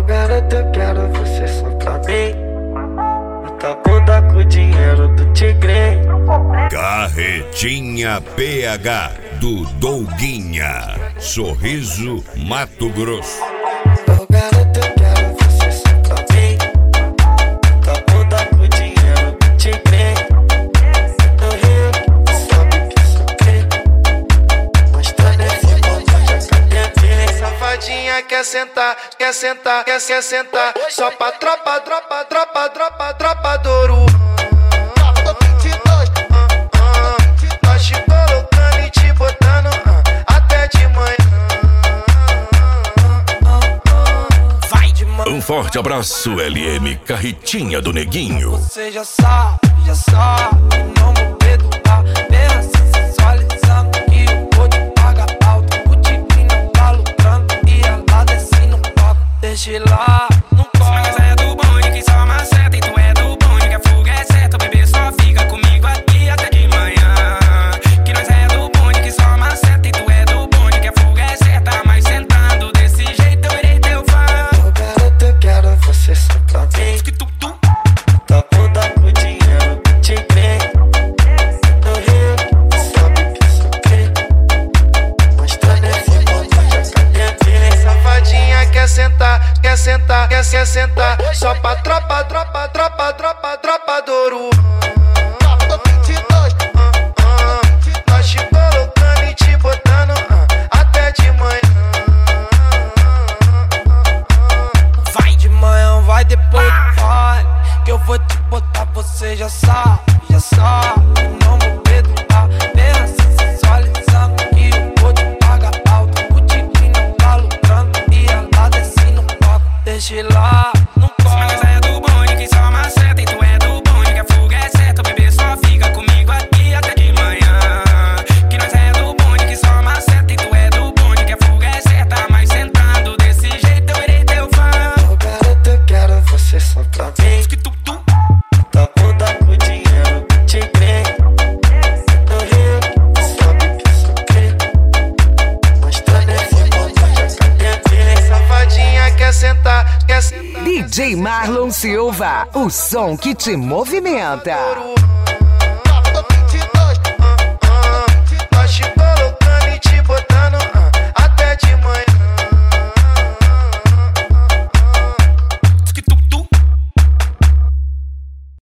garota, eu quero você só pra mim. Tá bunda com o dinheiro do tigre. Carretinha PH do Douguinha, Sorriso, Mato Grosso. Oh garota, eu quero você só pra mim. Tá bunda com o dinheiro do tigre. No Rio, sabe que sou crê. Mostrando esse bombom de academia. Safadinha quer sentar, quer sentar, quer sentar. Só pra tropa do ouro. Nós te colocando e te botando até de manhã. Vai de manhã. Um forte abraço, LM Carretinha do Neguinho. Você já sabe não vou perdoar. Pensa sensualizando que eu vou te pagar alto. O tigre não tá lucrando e ela desce no palco. Deixa lá, não corre. Mas é do bonde que só maceta e tu é do bonde que a fuga é certa. O bebê só fica comigo aqui até de manhã. Que nós é do bonde que só maceta e tu é do bonde que a fuga é certa. Mas sentando desse jeito eu irei teu fã. Oh garota, eu quero você só pra mim. Tá bunda com o dinheiro do tigre. No Rio, sabe que sou crê. Mostrando esse bombom de academia. Safadinha quer sentar, quer sentar, quer sentar. Só pra tropa do ouro. Nós te colocando e te botando até de manhã. Vai de manhã, vai depois do baile. Que eu vou te botar, você já sabe. Não vou perdoar. Pensa sensualizando que eu vou te pagar alto. O tigre não tá lucrando e ela desce no palco. Deixa lá, não corre. Mas é do bonde que só maceta e tu é do bonde que a fuga é certa. O bebê só fica comigo aqui até de manhã. Que nós é do bonde que só maceta e tu é do bonde que a fuga é certa. Mas sentando desse jeito eu irei teu fã. Oh garota, eu quero você só pra mim. Tá bunda com o dinheiro do tigre. No Rio, sabe que sou crê. Mostrando esse bombom de academia. Safadinha quer sentar, quer sentar. DJ Marlon Silva, o som que te movimenta.